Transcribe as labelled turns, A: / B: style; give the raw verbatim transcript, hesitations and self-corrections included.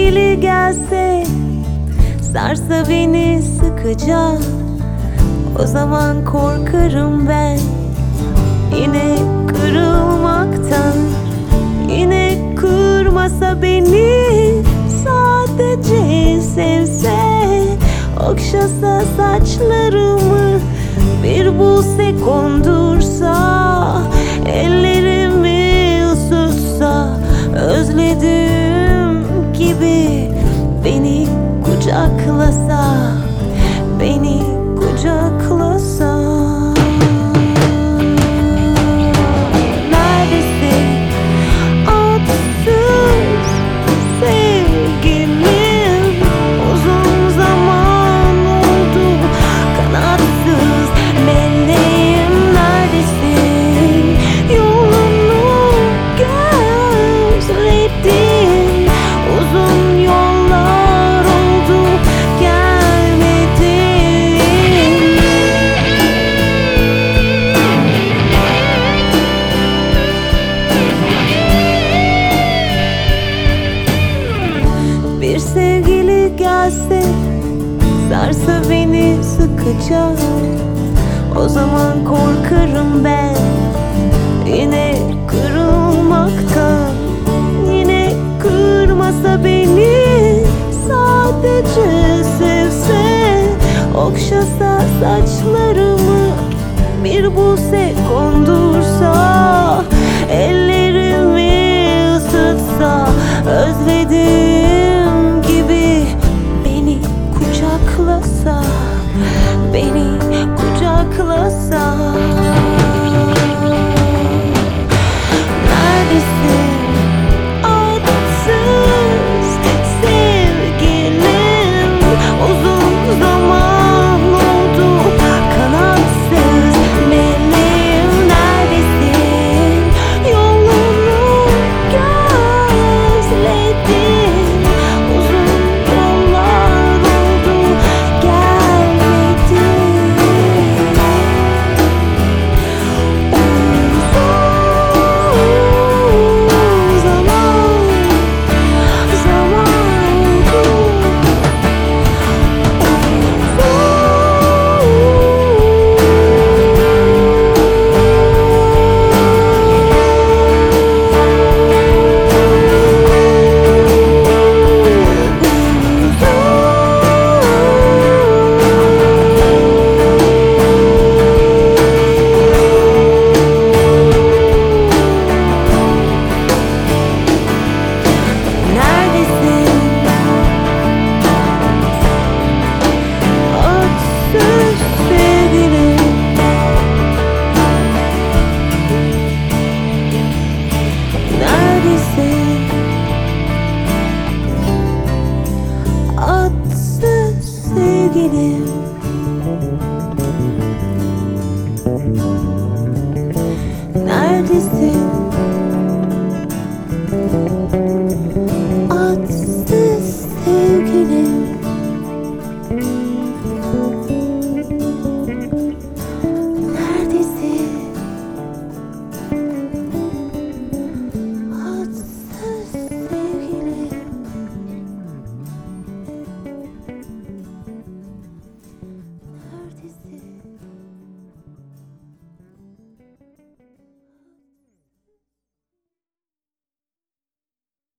A: sevgili gelse, sarsa beni sıkıca, o zaman korkarım ben yine kırılmaktan. Yine kırmasa beni, sadece sevse, okşasa saçlarımı, bir buse kondursa, ellerimi ısıtsa, özledim gibi beni kucaklasa, beni kucaklasa. Bir sevgili gelse, sarsa beni sıkıca, o zaman korkarım ben yine kırılmaktan. Yine kırmasa beni, sadece sevse, okşasa saçlarımı, bir buse kondursa, ellerimi ısıtsa, özledim